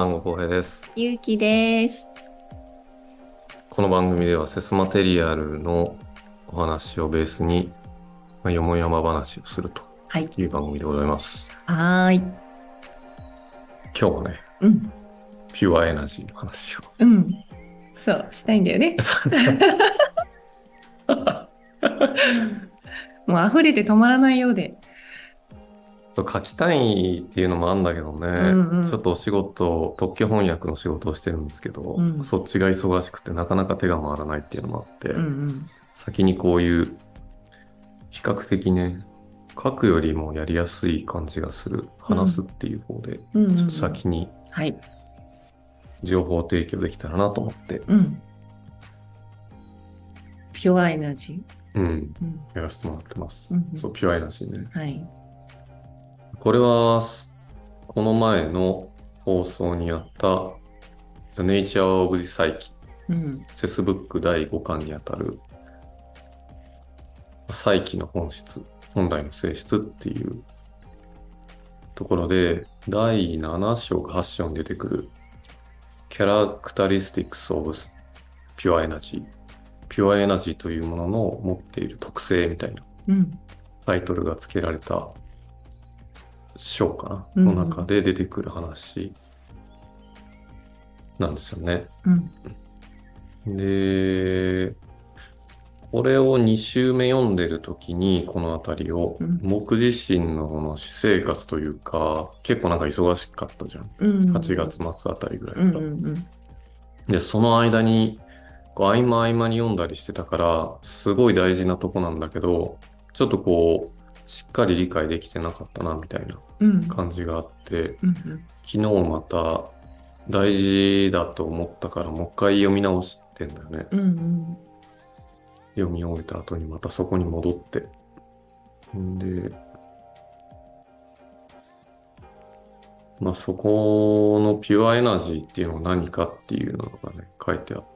南郷浩平です。 ゆうきです。 この番組ではセスマテリアルのお話をベースに、よもやま話をするとはい。 いう番組でございます。 はーい。 今日はね、 うん。 ピュアエナジーの話を。 うん。そう、したいんだよね。もう溢れて止まらないようで。 そう書きたいっていうのもあるんだけどうね、 んうん。 ちょっとお仕事、特許翻訳の仕事をしてるんですけど、 うん。 そっちが忙しくてなかなか手が回らないっていうのもあっうんて、 うん。 先にこういう比較的ね、書くよりもやりやすい感じがする、 うん。 話すっていう方で、 うんうんちょっとうん。 先にはい。 情報提供できたらなと思って、 うん。ピュアエナジうん、 ー。うん。 やらせてもらってまうんうす。そう、 ん。 ピュアエナジーね。 はい。 これは、この前の放送にあった The Nature of the Psyche、 うん。 セスブック第5巻にあたるpsycheの本質、本来の性質っていうところで、第7章か8章に出てくる Characteristics of Pure Energy、ピュアエナジーというものの持っている特性みたいなうん。 タイトルが付けられた章かなうんうの中ん。 で出てくる話なんですよね。 うん。 で、これを2週目読んでる時にこのあたりをうん。 僕自身のこの私生活というか結構なんか忙しかったじゃん。 うん。 8月末あたりぐらいうん。 から。 うん。 で、その間にこう合間合間に読んだりしてたからすごい大事なとこなんだけど、ちょっとこうしっかり理解できてなかったなみたいなうん。 感じがあって、 うん。 昨日また大事だと思ったからもう一回読み直してんだよね。 うん。 読み終えた後にまたそこに戻って。で、そこのピュアエナジーっていうのは何かっていうのがね、書いてあって、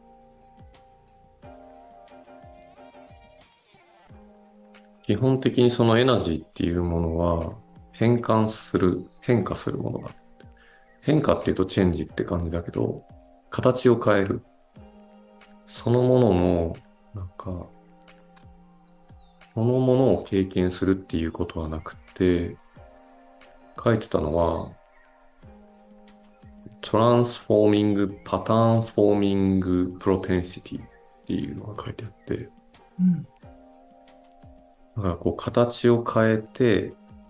基本的にそのエナジーっていうものは変化するものだ。変化っていうとチェンジって感じだけど、形を変える。そのものの、なんか、そのものを経験するっていうことはなくて、書いてたのは、トランスフォーミング、パターンフォーミング、プロテンシティっていうのが書いてあって、 うん。 だからこう形を変えて、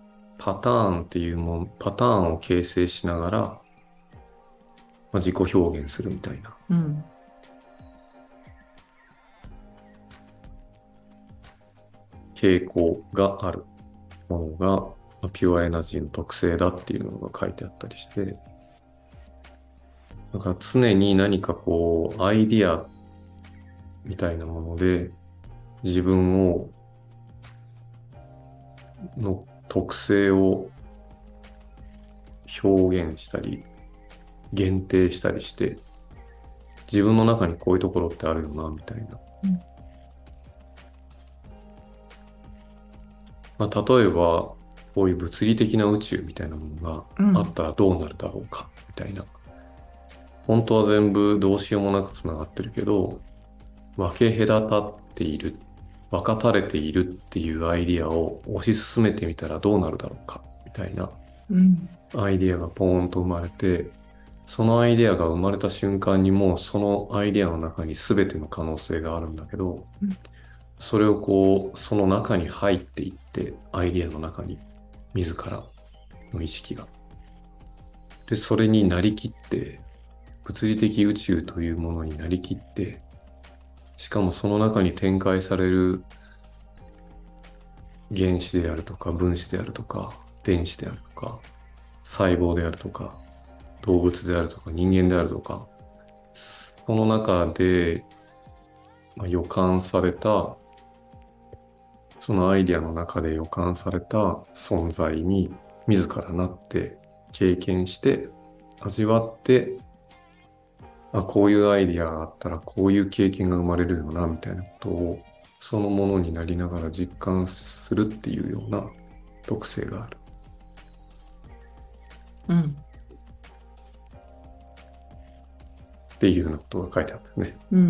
パターンを形成しながら、自己表現するみたいなうん。 傾向があるものが、ピュアエナジーの特性だっていうのが書いてあったりして、だから常に何かこう、アイディアみたいなもので、自分の特性を表現したり、限定したりして、自分の中にこういうところってあるよな、みたいな。例えば、こういう物理的な宇宙みたいなものうん。 があったらどうなるだろうか、みたいな。本当は全部どうしようもなくつながってるけど、分け隔たっている、分かたれているっていうアイディアを推し進めてみたらどうなるだろうか、みたいなうん。 アイディアがポーンと生まれて、そのアイディアが生まれた瞬間にもうそのアイディアの中に全ての可能性があるんだけど、 うん。 それをこう、その中に入っていって、アイディアの中に自らの意識が。で、それになりきって、物理的宇宙というものになりきって、しかもその中に展開される原子であるとか分子であるとか電子であるとか細胞であるとか動物であるとか人間であるとか、その中で、予感された、そのアイディアの中で予感された存在に自らなって経験して味わって、こういうアイディアがあったらこういう経験が生まれるよなみたいなことをそのものになりながら実感するっていうような特性がある。 うん。 っていうようなことが書いてあるんですね。 うん。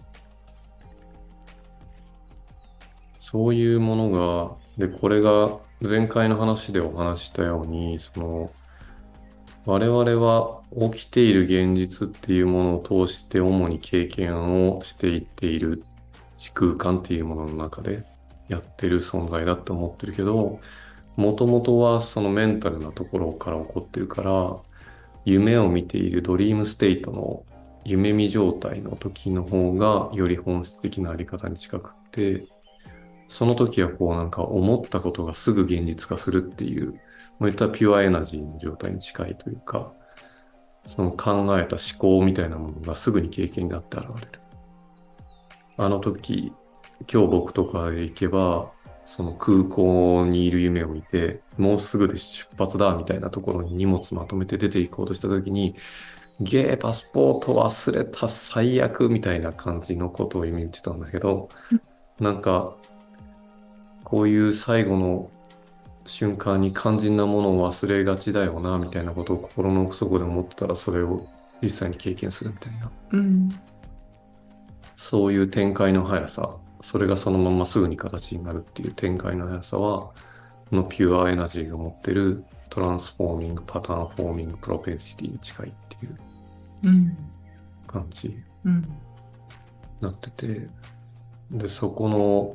そういうものが、で、これが前回の話でお話ししたように、我々は起きている現実っていうものを通して主に経験をしていっている時空間っていうものの中でやってる存在だって思ってるけど、もともとはそのメンタルなところから起こってるから、夢を見ているドリームステイトの夢見状態の時の方がより本質的なあり方に近くって、その時はこうなんか思ったことがすぐ現実化するっていう、もういったピュアエナジーの状態に近いというか、その考えた思考みたいなものがすぐに経験になって現れる。あの時、今日僕とかで行けば、その空港にいる夢を見て、もうすぐで出発だみたいなところに荷物まとめて出て行こうとした時に、パスポート忘れた最悪みたいな感じのことを夢見てたんだけど、なんか、こういう最後の瞬間に肝心なものを忘れがちだよな、みたいなことを心の奥底で思ってたら、それを実際に経験するみたいな。 うん。 そういう展開の速さ、それがそのまますぐに形になるっていう展開の速さは、このピュアエナジーが持ってるトランスフォーミング、パターンフォーミング、プロペンシティに近いっていううん。 感じにうん。 なってて、で、そこの、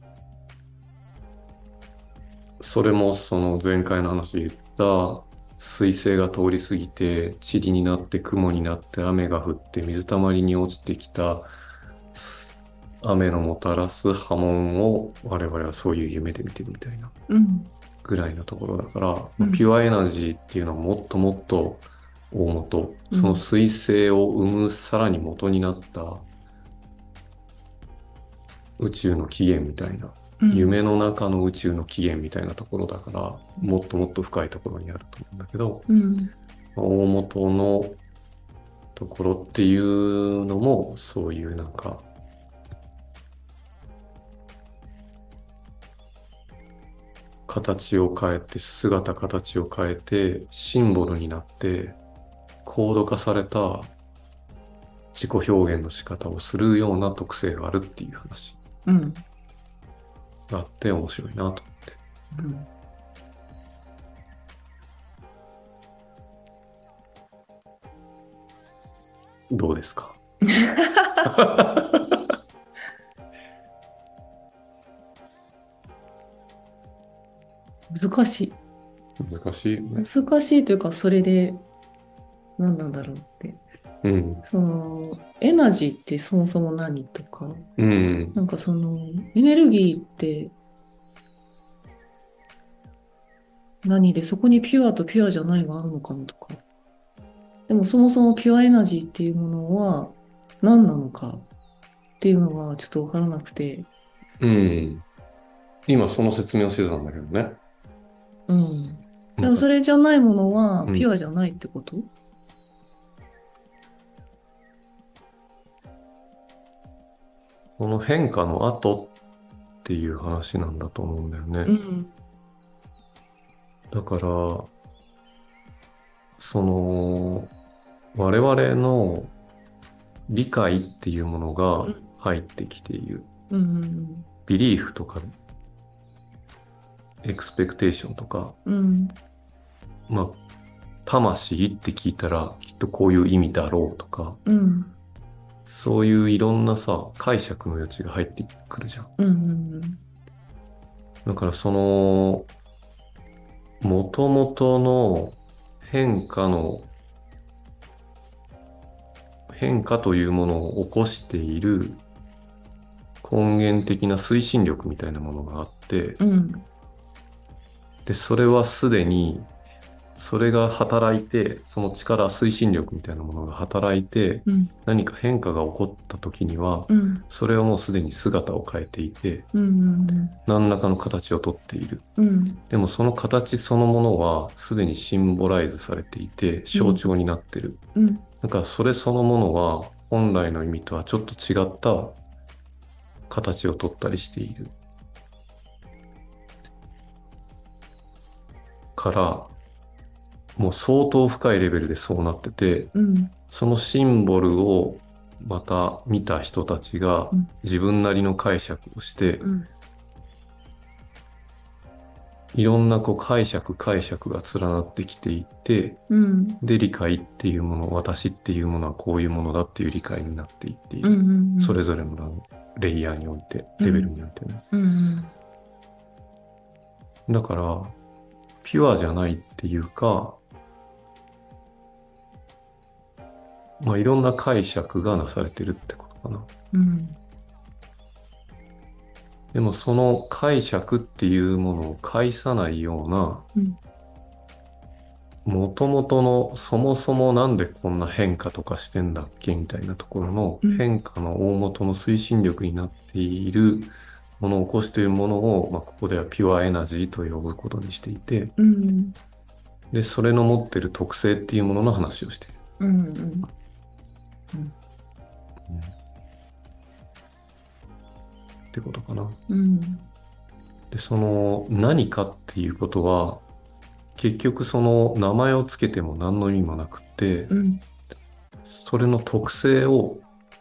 それもその前回の話で言った彗星が通り過ぎて塵になって雲になって雨が降って水たまりに落ちてきた雨のもたらす波紋を我々はそういう夢で見てるみたいなうん。 ぐらいのところだから、 うん。 ピュアエナジーっていうのはもっともっと大元、そのうん。 彗星を生むさらに元になった宇宙の起源みたいな、 うん。 夢の中の宇宙の起源みたいなところだから、もっともっと深いところにあると思うんだけど、 うん。 大元のところっていうのも、そういうなんか、形を変えて、姿形を変えて、シンボルになって、コード化された自己表現の仕方をするような特性があるっていう話うん。 があって面白いなと思って。 うん。 どうですか？ 難しい。 難しいよね。 難しいというか、それで何なんだろうって。 うん。 エナジーってそもそも何とか、 うん。 なんかエネルギーって何で、そこにピュアとピュアじゃないがあるのかなとか。でもそもそもピュアエナジーっていうものは何なのかっていうのがちょっとわからなくて、 うん。今その説明をしてたんだけどね。 うん。でなんか、 もそれじゃないものはうん。 ピュアじゃないってこと？ その変化の後っていう話なんだと思うんだよね。 うん。 だから、我々の理解っていうものが入ってきている。 うん。 ビリーフとか、エクスペクテーションとか、 うん。 まあ、魂って聞いたらきっとこういう意味だろうとか、 うん。 そういういろんなさ、解釈の余地が入ってくるじゃん。 うん。うん。 だから元々の変化の、変化というものを起こしている根源的な推進力みたいなものがあって、 うん。 で、それはすでに、それが働いて、その力、推進力みたいなものが働いて、 うん。 何か変化が起こった時には、 うん。 それはもうすでに姿を変えていて、 うん。 何らかの形をとっている。 うん。 でもその形そのものはすでにシンボライズされていて象徴になってる。 うん。 だからそれそのものは本来の意味とはちょっと違った形をとったりしているから、もう相当深いレベルでそうなってて、 うん。 そのシンボルをまた見た人たちがうん自分なりの解釈をして、 うんいろんな解釈が連なってきていて、 うんで、理解っていうもの、私っていうものはこういうものだっていう理解になっていっていうんうる。 んそれぞれのレイヤーにおいて、レベルにおいてね。 うんだから、ピュアじゃないっていうか、まあ、いろんな解釈がなされてるってことかな。 うんでもその解釈っていうものを介さないような、 うんもともとのそもそもなんでこんな変化とかしてんだっけみたいなところのうん変化の大元の推進力になっているものを起こしているものを、まあ、ここではピュアエナジーと呼ぶことにしていて、 うんで、それの持ってる特性っていうものの話をしている。 うんうんってことかな。 うんで、その何かっていうことは、結局その名前をつけても何の意味もなくって、 うんそれの特性を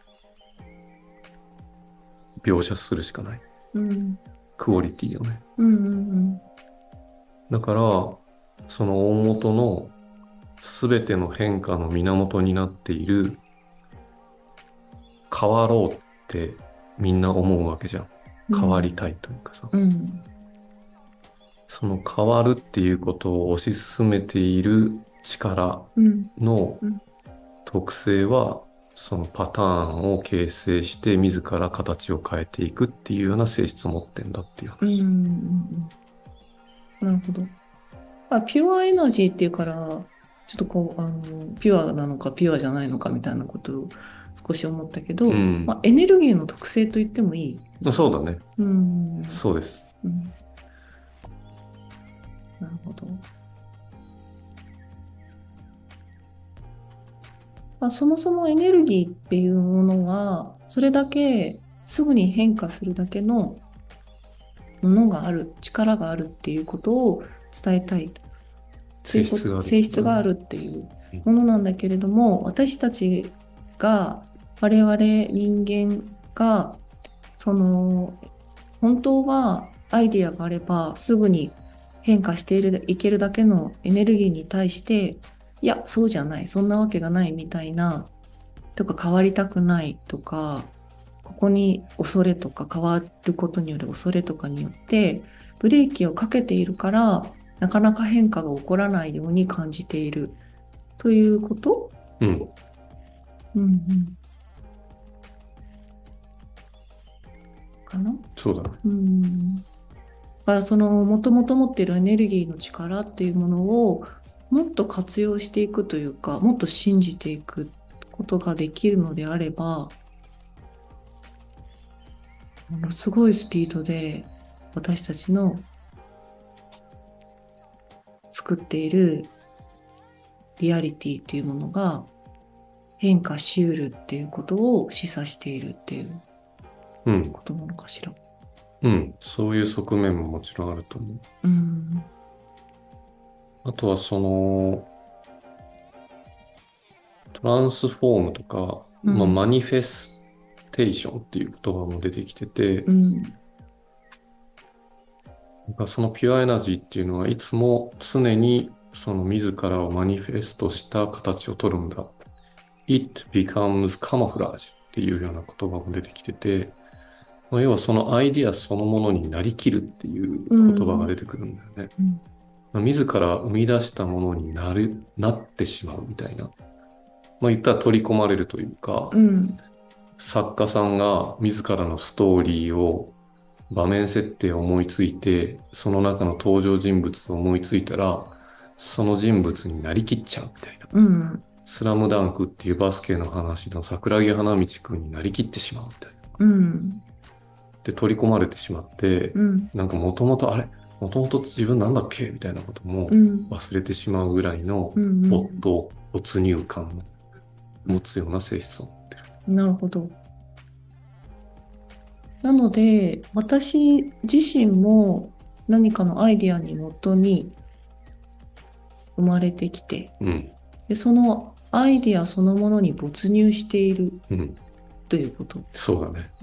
描写するしかない。 うんクオリティをね。 うんだから、その大元の全ての変化の源になっている変わろうってみんな思うわけじゃん。変わりたいというかさ。 うんその変わるっていうことを推し進めている力うんのうん特性は、そのパターンを形成して自ら形を変えていくっていうような性質を持ってんだっていううん話。 なるほど。ピュアエナジーっていうから、ちょっとピュアなのかピュアじゃないのかみたいなことを少し思ったけど、 うんまあ、エネルギーの特性と言ってもいい。 そうだね。 うんそうです。 うんなるほど。そもそもエネルギーっていうものは、それだけすぐに変化するだけのものがある、力があるっていうことを伝えたい。 性質がある。 性質があるっていうものなんだけれども、私たちが、我々人間が、本当はアイディアがあれば、すぐに変化していけるだけのエネルギーに対して、いや、そうじゃない、そんなわけがないみたいな、とか変わりたくないとか、ここに恐れとか変わることによる恐れとかによって、ブレーキをかけているから、なかなか変化が起こらないように感じているということうん。 うんうんかなそうだね。 だからもともと持っているエネルギーの力っていうものをもっと活用していくというか、もっと信じていくことができるのであれば、ものすごいスピードで私たちの作っているリアリティっていうものが変化しうるっていうことを示唆しているっていううん。 ことなのかしら。 うん。そういう側面ももちろんあると思う。 うんあとはトランスフォームとか、まあ、マニフェステーションっていう言葉も出てきてて、そのピュアエナジーっていうのはいつも常にその自らをマニフェストした形を取るんだ。It becomes camouflage っていうような言葉も出てきてて、まあ、要はそのアイディアそのものになりきるっていう言葉が出てくるんだよね。まあ、自ら生み出したものになってしまうみたいな。まあ言ったら取り込まれるというか、作家さんが自らのストーリーを場面設定を思いついて、その中の登場人物を思いついたら、その人物になりきっちゃうみたいな。スラムダンクっていうバスケの話の桜木花道くんになりきってしまうみたいな。で、取り込まれてしまって、なんかもともと自分なんだっけみたいなことも忘れてしまうぐらいの没入感を持つような性質を持ってる。 なるほど。なので、私自身も何かのアイディアにもとに生まれてきて、でそのアイディアそのものに没入しているうん。 ということ。 そうだね。 うん。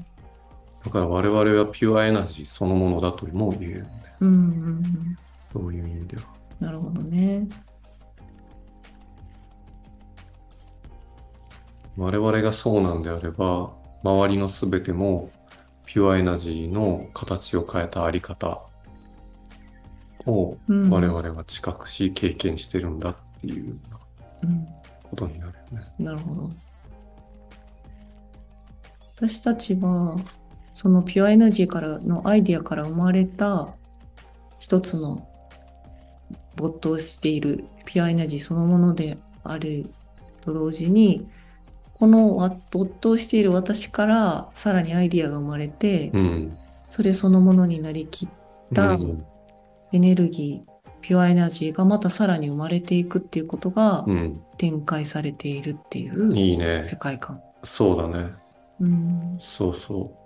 だから我々はピュアエナジーそのものだとも言えるんだよ。 うん。うん。 そういう意味では。 なるほどね。 我々がそうなんであれば、周りのすべてもピュアエナジーの形を変えたあり方をうん。 我々は知覚し経験してるんだっていううん。 ことになるよね。 なるほど。私たちは、そのピュアエナジーからのアイディアから生まれた一つの没頭しているピュアエナジーそのものであると同時に、この没頭している私からさらにアイディアが生まれて、 うん。 それそのものになりきったうん。 エネルギー、ピュアエナジーがまたさらに生まれていくっていうことがうん。 展開されているっていういいね。 世界観。 そうだね。 うん。 そうそう。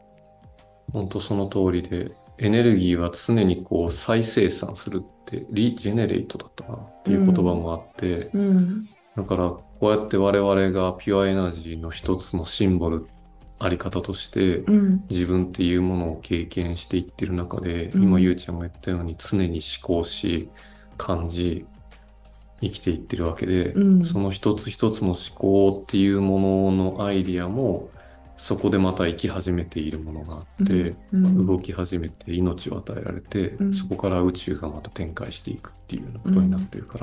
本当その通りで、エネルギーは常にこう再生産するって、リジェネレートだったかなってういう言葉ん。 もあって、 うん。 だからこうやって我々がピュアエナジーの一つのシンボル、あり方としてうん。 自分っていうものを経験していってる中で、今ゆううん。 ちゃんも言ったように常に思考し、感じ、生きていってるわけで、 うん。 その一つ一つの思考っていうもののアイディアも、そこでまた生き始めているものがあっうん。 て、 うん。 動き始めて命を与えられて、 うん。 そこから宇宙がまた展開していくっていうようなことになっうん。 てるから、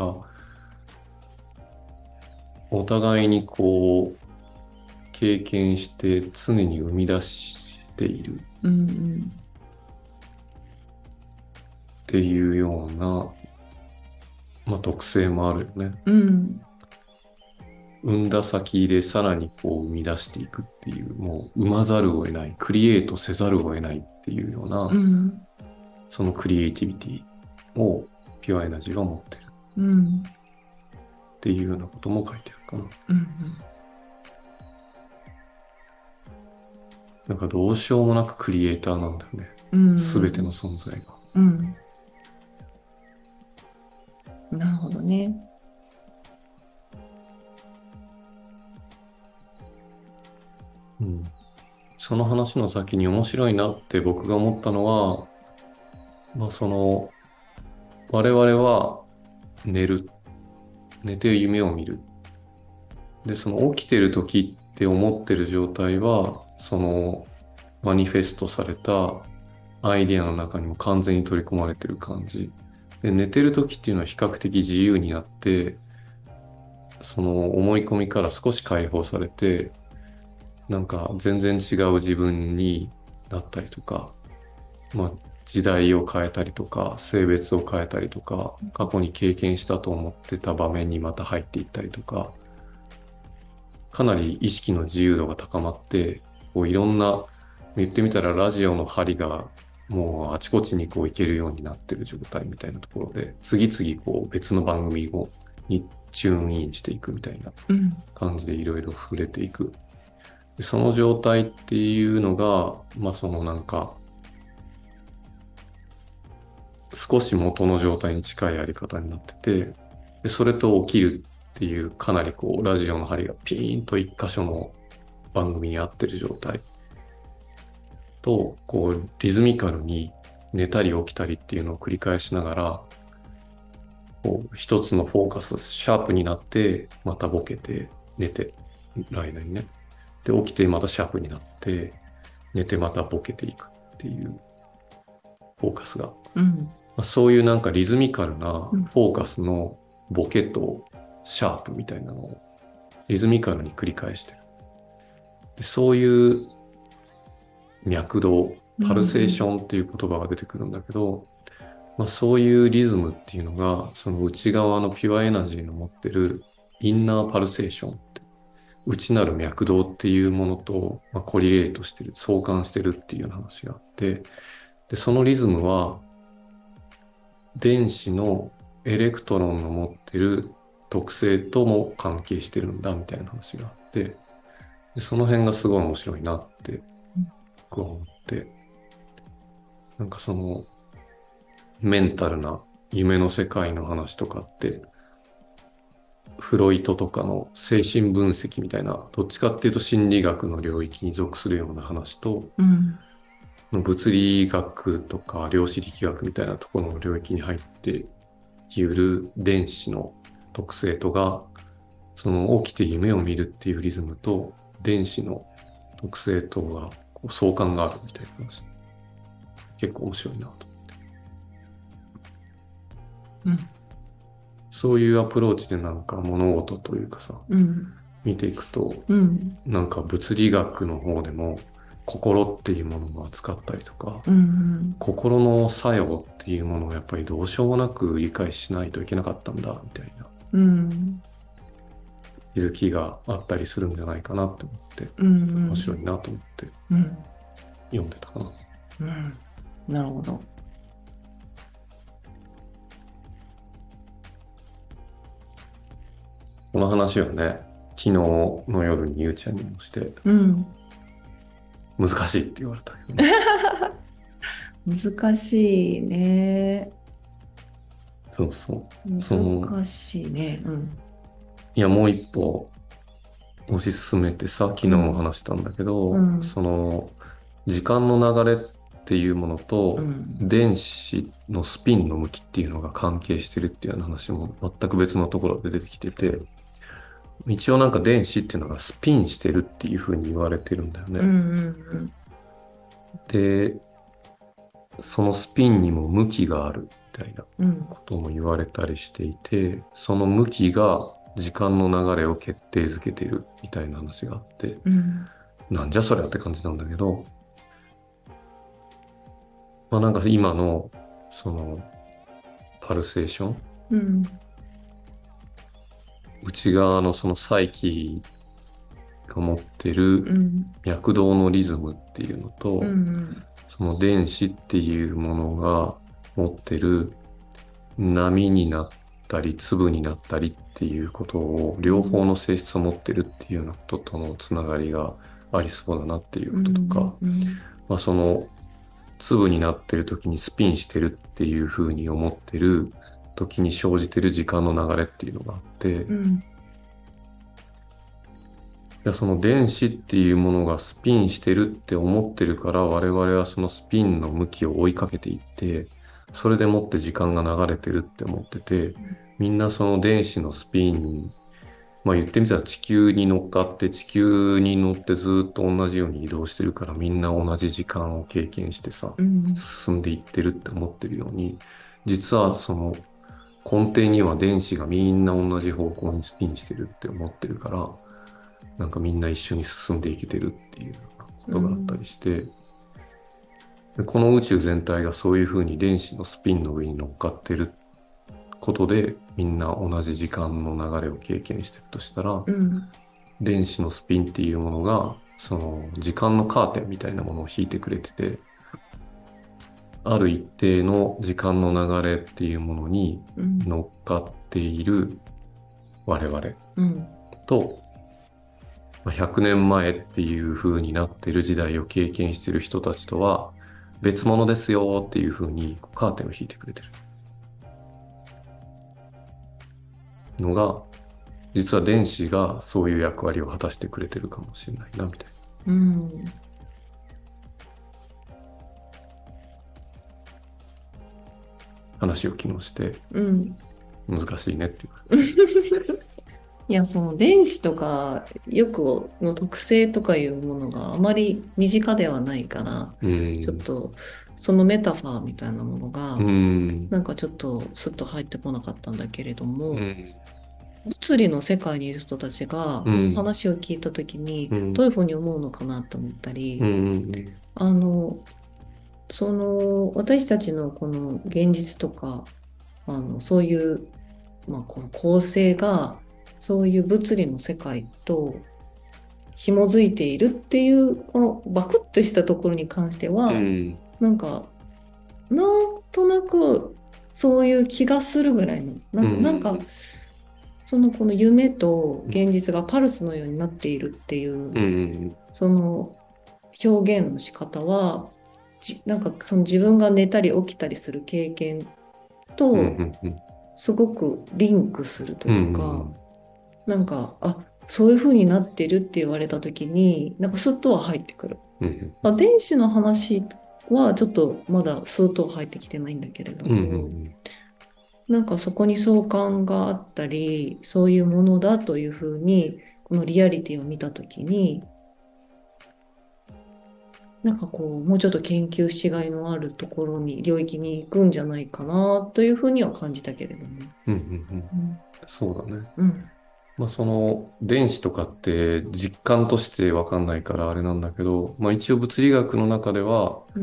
お互いにこう、経験して常に生み出しているうん。 っていうような、まあ、特性もあるよね。 うん。 生んだ先でさらにこう生み出していくっていう、もう生まざるを得ない、クリエイトせざるを得ないっていうような、 うん。 そのクリエイティビティをピュアエナジーは持ってるうん。 っていうようなことも書いてあるかな。 うん。 なんかどうしようもなくクリエイターなんだよね。 うすべてのん。 存在が。 うん。なるほどね。 うん。その話の先に面白いなって僕が思ったのは、まあその、我々は寝る。寝て夢を見る。で、その起きてる時って思ってる状態は、そのマニフェストされたアイディアの中にも完全に取り込まれてる感じ。で、寝てる時っていうのは比較的自由になって、その思い込みから少し解放されて、なんか全然違う自分になったりとか、まあ時代を変えたりとか、性別を変えたりとか、過去に経験したと思ってた場面にまた入っていったりとか、かなり意識の自由度が高まって、こういろんな、言ってみたらラジオの針がもうあちこちにこう行けるようになってる状態みたいなところで、次々こう別の番組にチューンインしていくみたいなうん。 感じでいろいろ触れていく。でその状態っていうのが、まあそのなんか、少し元の状態に近いやり方になってて、でそれと起きるっていうかなりこうラジオの針がピーンと一箇所の番組に合ってる状態と、こうリズミカルに寝たり起きたりっていうのを繰り返しながら、こう一つのフォーカス、シャープになって、またボケて、寝てる間にね。で、起きてまたシャープになって、寝てまたボケていくっていうフォーカスが。 うん。 まあ、そういうなんかリズミカルなうん。 フォーカスのボケとシャープみたいなのをリズミカルに繰り返してる。でそういう脈動、 うパルセーシん。 ョンっていう言葉が出てくるんだけど、まあ、そういうリズムっていうのが、その内側のピュアエナジーの持ってるインナーパルセーションって、内なる脈動っていうものと、まあ、コリレートしてる、相関してるっていうような話があって、で、そのリズムは、電子のエレクトロンの持ってる特性とも関係してるんだみたいな話があって、でその辺がすごい面白いなって僕は思って、なんかそのメンタルな夢の世界の話とかって、 フロイトとかの精神分析みたいな、どっちかっていうと心理学の領域に属するような話と、 うん。 物理学とか量子力学みたいなところの領域に入っている電子の特性とが、その起きて夢を見るっていうリズムと電子の特性とがこう相関があるみたいな話。結構面白いなと。 うん。 そういうアプローチでなんか物事というかさ、 うん。 見ていくと、 うん。 なんか物理学の方でも心っていうものを扱ったりとか、 うん。 心の作用っていうものをやっぱりどうしようもなく理解しないといけなかったんだみたいなうん。 気づきがあったりするんじゃないかなって思って、 うん。 面白いなと思ってうん。 読んでたかな。 うん。なるほど。 この話はね、昨日の夜にゆうちゃんにもしてうん。 難しいって言われたけどね。 難しいね。 そうそう。その、 難しいね。うん。 いや、もう一歩推し進めてさ、昨日もうん。 話したんだけど、 うん。 その、時間の流れっていうものうと、 ん。 電子のスピンの向きっていうのが関係してるっていうような話も全く別のところで出てきてて、一応なんか電子っていうのがスピンしてるっていうふうに言われてるんだよね。 うん。うん。 で、そのスピンにも向きがあるみたいなうん。 ことも言われたりしていて、その向きが時間の流れを決定づけてるみたいな話があって、 うん。 なんじゃそりゃって感じなんだけど、まあなんか今のそのパルセーション、 うん。 内側のその細気が持ってるうん。 脈動のリズムっていうのうと、 ん。 その電子っていうものが持ってる波になったり粒になったりっていうことを両方の性質を持ってるっていうようなこととのつながりがありそうだなっていううこととか、 ん。 まあ、その粒になってる時にスピンしてるっていうふうに思ってる時に生じてる時間の流れっていうのがあって、 うん。 その電子っていうものがスピンしてるって思ってるから我々はそのスピンの向きを追いかけていって、それでもって時間が流れてるって思ってて、みんなその電子のスピン、まあ言ってみたら地球に乗っかって地球に乗ってずっと同じように移動してるからみんな同じ時間を経験してさ、 うん。 進んでいってるって思ってるように、実はその根底には電子がみんな同じ方向にスピンしてるって思ってるから、なんかみんな一緒に進んでいけてるっていうようなことがあったりして、でこの宇宙全体がそういうふうに電子のスピンの上に乗っかってることで、みんな同じ時間の流れを経験してるとしたら、 うん。 電子のスピンっていうものが、その時間のカーテンみたいなものを引いてくれてて、ある一定の時間の流れっていうものにうん。 乗っかっている我々 うん。 と、100年前っていう風になってる時代を経験してる人たちとは別物ですよっていう風にカーテンを引いてくれてるのが、実は電子がそういう役割を果たしてくれてるかもしれないなみたいうん。 な話を昨日してうん。 難しいねっていうか。 いや、その電子とか、よくの特性とかいうものがあまり身近ではないから、 うちょっん。 と、そのメタファーみたいなものうが、 ん。 なんかちょっとスッと入ってこなかったんだけれども、 うん。 物理の世界にいる人たちが、このうん。 話を聞いたときに、 うん。 どういうふうに思うのかなと思ったり、 うん。 あの、私たちのこの現実とか、そういう、まあ、この構成が、そういう物理の世界と紐づいているっていう、このバクッとしたところに関してうは、 ん。 なんか、なんとなく、そういう気がするぐらいの、 うなんか、 ん。 この夢と現実がパルスのようになっているっていう、 うん。 その表現の仕方は、なんかその自分が寝たり起きたりする経験うん。 とうん。 すごくリンクするとういうか、 ん。 なんか、あ、そういう風になってるって言われた時に、なんかスッとは入ってくる。 うんまあ、電子の話はちょっとまだスーッとは入ってきてないんだけれどうんうも、 んなんかそこに相関があったり、そういうものだというふうに、このリアリティを見たときに、なんかこう、もうちょっと研究しがいのあるところに、領域に行くんじゃないかなというふうには感じたけれども。 うんうんうん。 うん。 そうだね。 うん。 まあその電子とかって実感としてわかんないからあれなんだけど、まあ一応物理学の中では、 うん。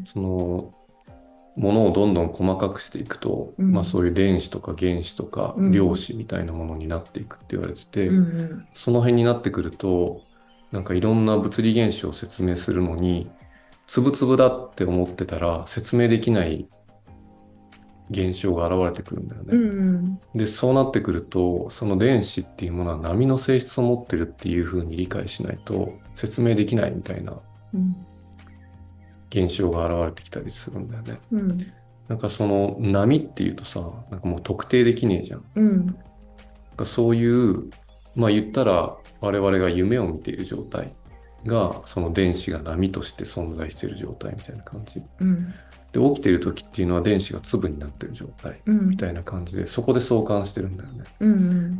そのものをどんどん細かくしていくと、 うん。 まあそういう電子とか原子とかうん。 量子みたいなものになっていくって言われてうて、 ん。 その辺になってくると、なんかいろんな物理現象を説明するのに、つぶつぶだって思ってたら説明できない現象が現れてくるんだようね。 ん。 で、そうなってくると、その電子っていうものは波の性質を持ってるっていうふうに理解しないと説明できないみたいなうん。 現象が現れてきたりするんだよね。 うん。 なんかその波っていうとさ、なんかもう特定できねえじゃん。なんうん。 かそういう、まあ言ったら我々が夢を見ている状態が、その電子が波として存在している状態みたいな感じ。 うん。 で、起きている時っていうのは電子が粒になってる状態うん。 みたいな感じで、そこで相関してるんだよね。 うん。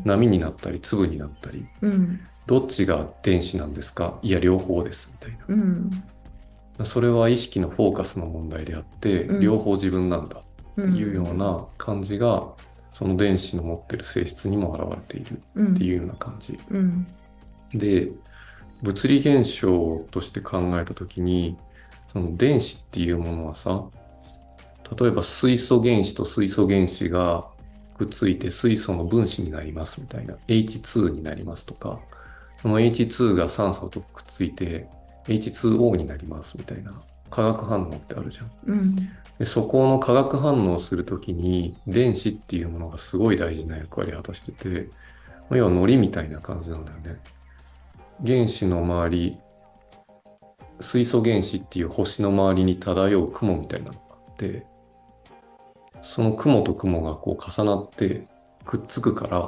波になったり粒になったり、 うん。 どっちが電子なんですか、いや両方ですみたいうん。 な。それは意識のフォーカスの問題であって、 うん。 両方自分なんだうっていうようん。 な感じが、その電子の持ってる性質にも現れているっうん。 ていうような感じ。 うん。 で、物理現象として考えたときに、その電子っていうものはさ、例えば水素原子と水素原子がくっついて水素の分子になりますみたいな H2 になりますとか、その H2 が酸素とくっついて H2O になりますみたいな化学反応ってあるじゃん。 うん。 で、そこの化学反応をするときに電子っていうものがすごい大事な役割を果たしてて、まあ要は糊みたいな感じなんだよね。原子の周り、水素原子っていう星の周りに漂う雲みたいなのがあって、その雲と雲がこう重なってくっつくから、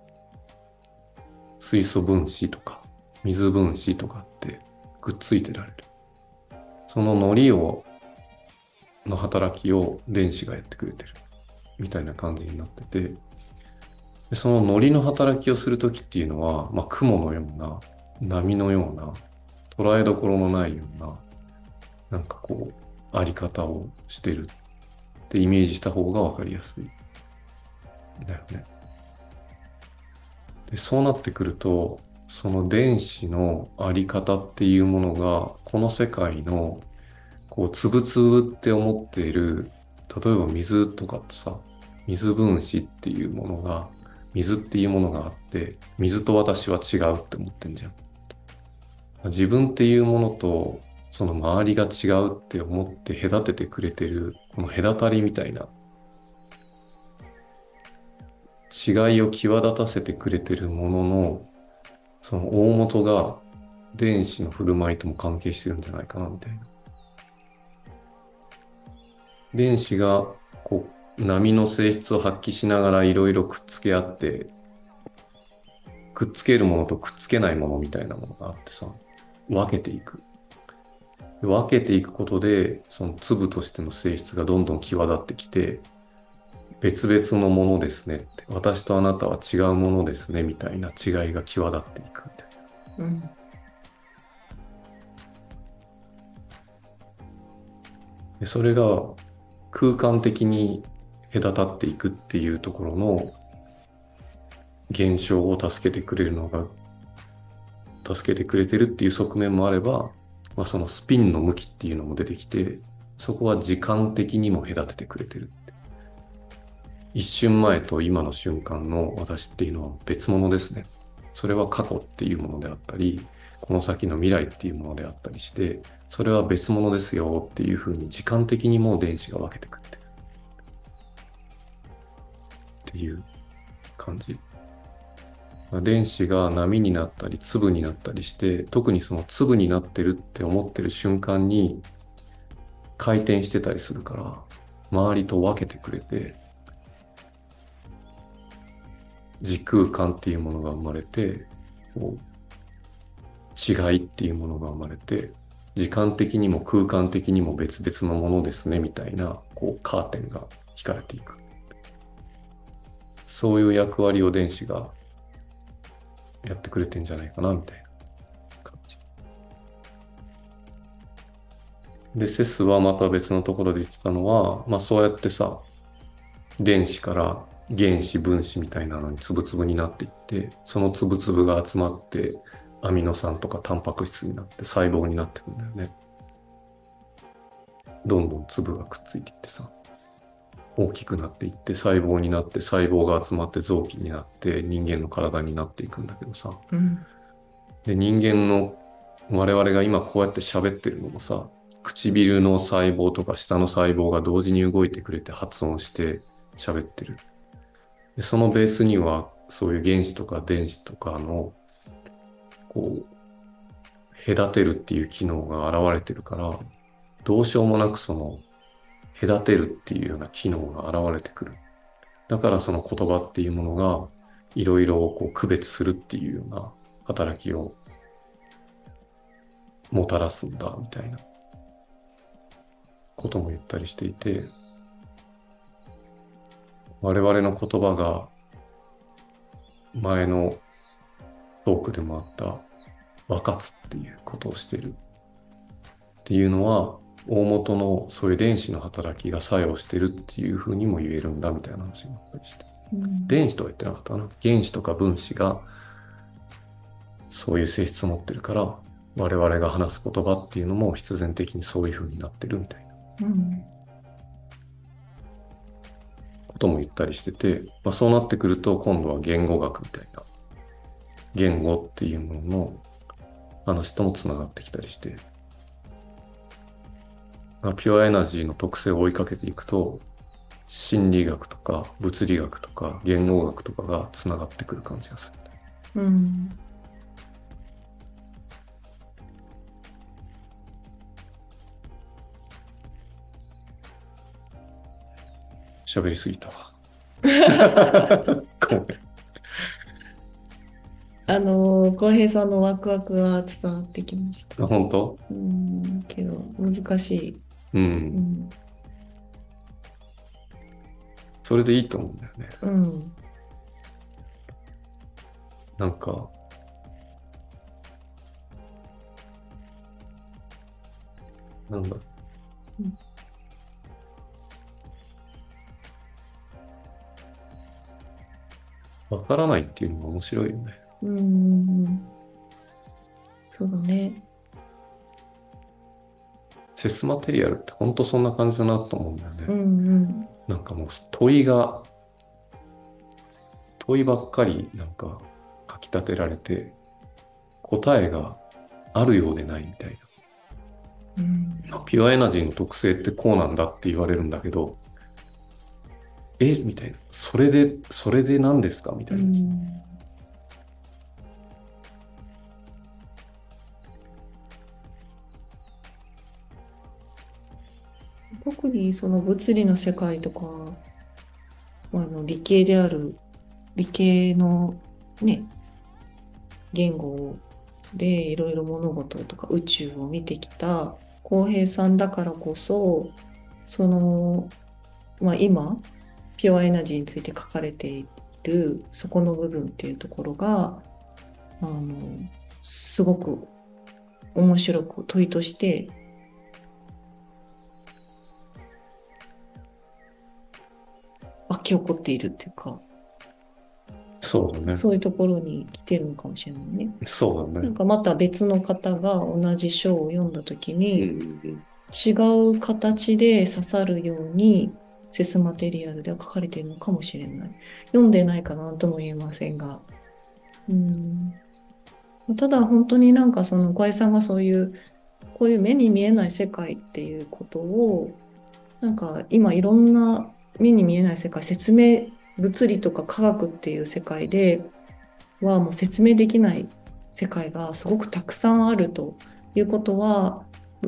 水素分子とか水分子とかってくっついてられる。そのの働きを電子がやってくれてるみたいな感じになってて、でその糊の働きをするときっていうのは、まあ、雲のような波のような捉えどころのないようななんかこうあり方をしてるってイメージした方がわかりやすいんだよね。で、そうなってくると、その電子のあり方っていうものが、この世界の、こう、つぶつぶって思っている、例えば水とかってさ、水分子っていうものが、水っていうものがあって、水と私は違うって思ってんじゃん。自分っていうものと、その周りが違うって思って隔ててくれてる、この隔たりみたいな違いを際立たせてくれてるものの、その大元が電子の振る舞いとも関係してるんじゃないかなみたいな。電子がこう波の性質を発揮しながらいろいろくっつけ合って、くっつけるものとくっつけないものみたいなものがあってさ、分けていく。分けていくことで、その粒としての性質がどんどん際立ってきて、別々のものですねって、私とあなたは違うものですねみたいな違いが際立っていくみたいな。 うん。 でそれが空間的に隔たっていくっていうところの現象を助けてくれてるっていう側面もあれば、まあ、そのスピンの向きっていうのも出てきて、そこは時間的にも隔ててくれてる。一瞬前と今の瞬間の私っていうのは別物ですね。それは過去っていうものであったり、この先の未来っていうものであったりして、それは別物ですよっていうふうに時間的にも電子が分けてくれてるっていう感じ。電子が波になったり粒になったりして、特にその粒になってるって思ってる瞬間に回転してたりするから、周りと分けてくれて、 時空間っていうものが生まれて、こう違いっていうものが生まれて、時間的にも空間的にも別々のものですねみたいなこうカーテンが引かれていく。そういう役割を電子がやってくれてんじゃないかなみたいな感じ。で、セスはまた別のところで言ってたのは、まあそうやってさ、電子から原子分子みたいなのにつぶつぶになっていって、そのつぶつぶが集まってアミノ酸とかタンパク質になって細胞になってくんだよね。どんどん粒がくっついていってさ、大きくなっていって細胞になって細胞が集まって臓器になって人間の体になっていくんだけどさ、 うん。 で人間の我々が今こうやって喋ってるのもさ、唇の細胞とか舌の細胞が同時に動いてくれて発音して喋ってる。でそのベースにはそういう原子とか電子とかのこう隔てるっていう機能が現れてるから、どうしようもなくその隔てるっていうような機能が現れてくる。だからその言葉っていうものがいろいろこう区別するっていうような働きをもたらすんだみたいなことも言ったりしていて、我々の言葉が前のトークでもあった分かつっていうことをしてるっていうのは、大元のそういう電子の働きが作用してるっていうふうにも言えるんだみたいな話があったりして、電子とは言ってなかったかな。原子とか分子がそういう性質を持ってるから、我々が話す言葉っていうのも必然的にそういうふうになってるみたいなことも言ったりしてて、まあ、そうなってくると今度は言語学みたいな、言語っていうものの話ともつながってきたりして、ピュアエナジーの特性を追いかけていくと、心理学とか物理学とか言語学とかがつながってくる感じがする。 うん。 喋りすぎたわ。ごめん。 浩平さんのワクワクが伝わってきました。 本当？ けど、難しい。 うん。それでいいと思うんだよね。 うん。 なんか、なんだ。わからないっていうのが面白いよね。 そうだね。 セスマテリアルって本当そんな感じだなと思うんだよね。なんかもう問いばっかりなんか書き立てられて、答えがあるようでないみたいな。ピュアエナジーの特性ってこうなんだって言われるんだけど、みたいな。それで何ですかみたいな。 特にその物理の世界とか、理系である、理系のね、言語でいろいろ物事とか宇宙を見てきた浩平さんだからこそ、その、今、ピュアエナジーについて書かれているそこの部分っていうところが、すごく面白く問いとして湧き起こっているっていうか、 そうだね。 そういうところに来てるのかもしれないね。 そうだね。 なんかまた別の方が同じ章を読んだ時に、違う形で刺さるようにセスマテリアルでは書かれているのかもしれない。読んでないかなとも言えませんが。ただ本当になんかその小江さんがそういうこういう目に見えない世界っていうことをなんか今いろんな目に見えない世界、説明、物理とか科学っていう世界ではもう説明できない世界がすごくたくさんあるということは、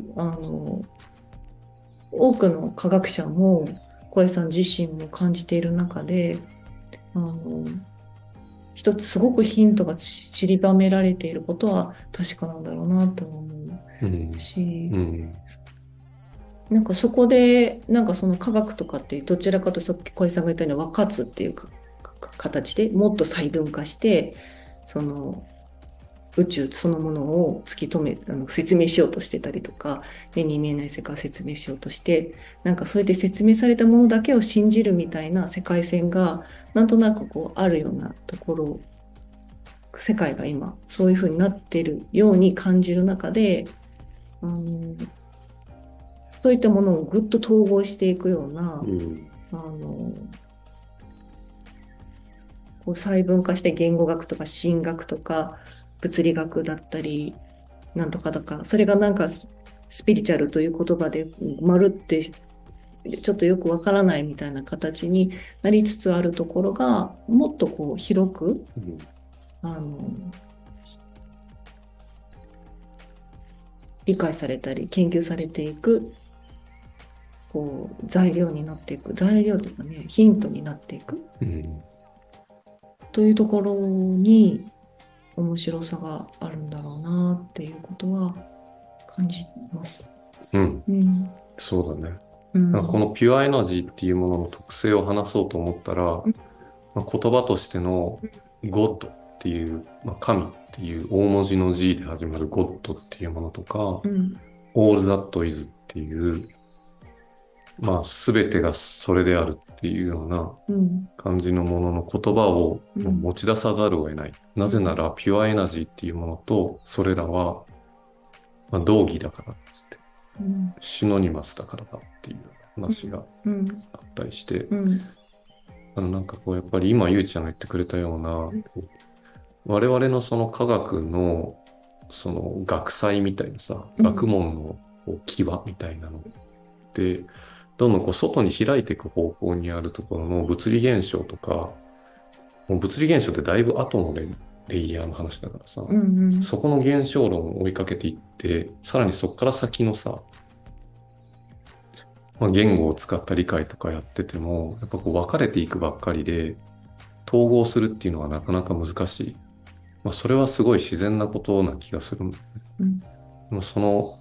多くの科学者も小江さん自身も感じている中で、 一つすごくヒントが散りばめられていることは確かなんだろうなと思ううん。 し、 うん。 なんかそこで、なんかその科学とかってどちらかとさっき小井さんが言ったように分かつっていう形でもっと細分化して、その宇宙そのものを突き止め、説明しようとしてたりとか、目に見えない世界を説明しようとして、なんかそれで説明されたものだけを信じるみたいな世界線が、なんとなくこうあるようなところ、世界が今そういうふうになってるように感じる中で、あのそういったものをぐっと統合していくような、 うん。 こう細分化して言語学とか神学とか物理学だったり、なんとかだか、それがなんかスピリチュアルという言葉でまるってちょっとよくわからないみたいな形になりつつあるところが、もっとこう広く、 うん。 あの、理解されたり研究されていく、こう材料になっていく、材料というかね、ヒントになっていくうん。 というところに面白さがあるんだろうなっていうことは感じます。 うん。 うん。 そうだね。 うん。 このピュアエナジーっていうものの特性を話そうと思ったら、言葉としてのゴッドっていう、神っていう大文字の G で始まるゴッドっていうものとか、 うん。 All That Is っていう、全てがそれであるっていうようなうん。 感じのものの言葉をうん。 持ち出さざるを得ない。なぜなら、ピュアエナジーっていうものと、それらは、同義だからっつって、 うん。 シノニマスだからだっていううん。 話がうん。 あったりして、 うん。 なんかこう、やっぱり今、ゆうちゃんが言ってくれたような、我々のその科学の、その学祭みたいなさ、 うん。 学問のこう際みたいなのって、どんどんこう外に開いていく方向にあるところの物理現象とか、もう物理現象ってだいぶ後のレイヤーの話だからさ、 うん。 そこの現象論を追いかけていって、さらにそこから先のさ、言語を使った理解とかやってても、やっぱこう分かれていくばっかりで、統合するっていうのはなかなか難しい。それはすごい自然なことな気がする。 うん。 もう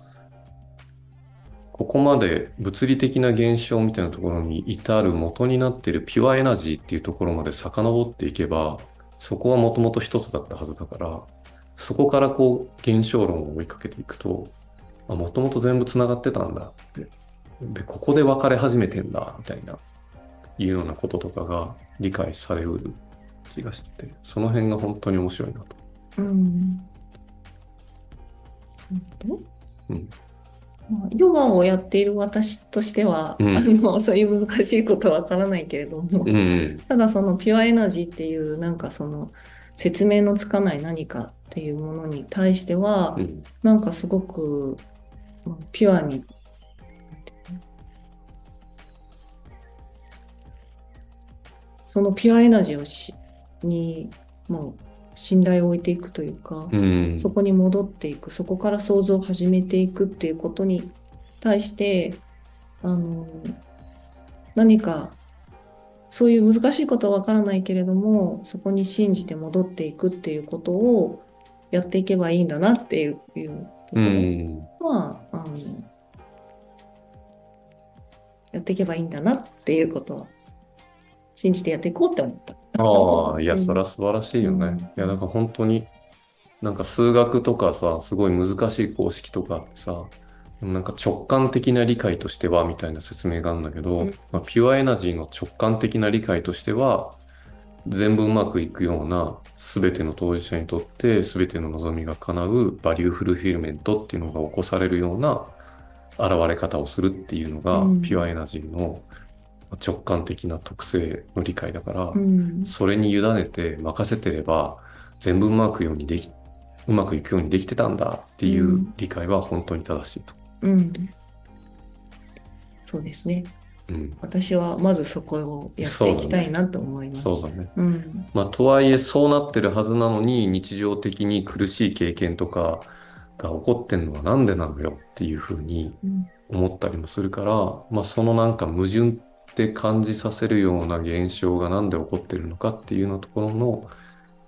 ここまで物理的な現象みたいなところに至る元になっているピュアエナジーっていうところまで遡っていけば、そこはもともと一つだったはずだから、そこからこう現象論を追いかけていくと、もともと全部繋がってたんだって。で、ここで分かれ始めてんだ、みたいな、いうようなこととかが理解されうる気がしてて、その辺が本当に面白いなと。 うん。とうん。 ヨガをやっている私としては、 うん。 そういう難しいことはわからないけれども、 うん。 ただそのピュアエナジーっていう、なんかその説明のつかない何かっていうものに対しては、 うん。 なんかすごくピュアに、そのピュアエナジーに、もう信頼を置いていくというか、 うん。 そこに戻っていく、そこから想像を始めていくっていうことに対して、あの、何かそういう難しいことはわからないけれども、そこに信じて戻っていくっていうことをやっていけばいいんだなっていうとうこん。 ろは、やっていけばいいんだなっていうことを信じてやっていこうって思った。 ああ、いや、それうん。 は素晴らしいよね。 うん。 いや、だから本当に、なんか数学とかさ、すごい難しい公式とかあってさ、なんか直感的な理解としては、みたいな説明があるんだけど、ピュアエナジーの直感的な理解としては、全部うまくいくような、すべての当事者にとってすべての望みが叶うバリューフルフィルメントっていうのが起こされるような現れ方をするっていうのが、ピュアエナジーの直感的な特性の理解だから、 うん。 それに委ねて任せてれば、全部うまくいくようにできてたんだっていううん。 理解は本当に正しいと。 うん。そうですね。 うん。 私はまずそこをやっていきそうだね。 たいなと思います。 そうだね。 うん。 とはいえそうなってるはずなのに、日常的に苦しい経験とかが起こってんのはなんでなのよっていうふうにうん。 思ったりもするから、そのなんか矛盾って感じさせるような現象がなんで起こってるのかっていうのところの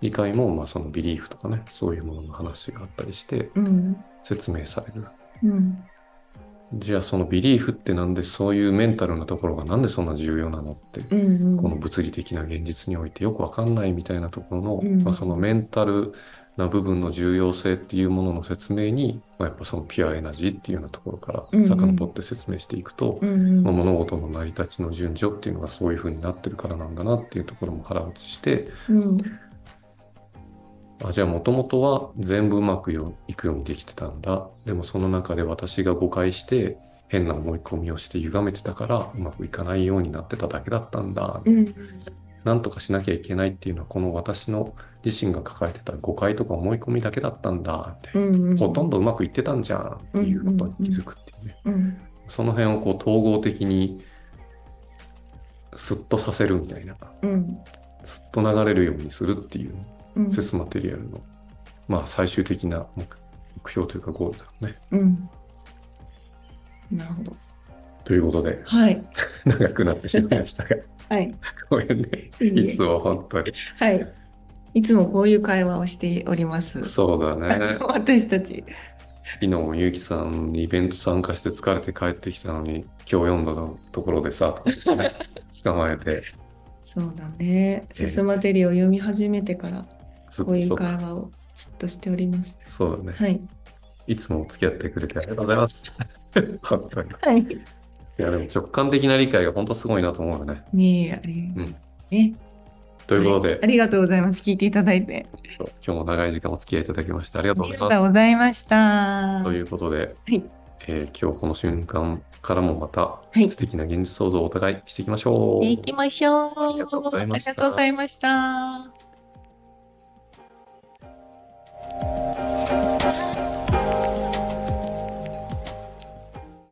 理解も、まあそのビリーフとかね、そういうものの話があったりしてうん。 説明される。 うん。 じゃあそのビリーフってなんでそういうメンタルなところがなんでそんな重要なのって、 うん。うん。 この物理的な現実においてよくわかんないみたいなところの、 うん。 まあ、そのメンタルな部分の重要性っていうものの説明に、まあ、やっぱそのピュアエナジーっていうようなところからうん。 遡って説明していくと、 うん。 まあ、物事の成り立ちの順序っていうのがそういうふうになってるからなんだなっていうところも腹落ちして、 うん。 あ、じゃあもともとは全部うまくいくようにできてたんだ。でもその中で私が誤解して変な思い込みをして歪めてたからうまくいかないようになってただけだったんだ。 うん。 なんとかしなきゃいけないっていうのはこの私の自身が抱えてた誤解とか思い込みだけだったんだって。 うん。 ほとんどうまくいってたんじゃんっうん。 ていうことにうん。 気づくっていうね。 うん。 その辺をこう統合的にスッとさせるみたいな。 うん。 スッと流れるようにするっていううん。 セスマテリアルのまあ最終的な目標というかゴールだろうね。 うん。なるほど。 ということで、 はい。 長くなってしまいましたが、 はい。 ごめんね。 いいえいつも本当に。 はい。いつもこういう会話をしております。 そうだね。 私たち。 昨日もゆうきさんにイベント参加して疲れて帰ってきたのに、今日読んだところでさ、とか言ってね、捕まえて、 そうだね。セスマテリを読み始めてから、 ずっこういうとそうか。 会話をずっとしております。 そうだね。 はい。 いつも付き合ってくれてありがとうございます。本当に。いはい。 や、でも直感的な理解が本当すごいなと思うよね。 ねえ、あれ。 うん。 ね。 ということで、 ありがとうございます。聞いていただいて。 今日も長い時間お付き合いいただきましてありがとうごありざいます。 がとうございました。はということで、 い。 今日この瞬間からもまたはい。 素敵な現実創造をお互いしていきましょう。 で行きましょう。 ありがとうございましたありがとうございました。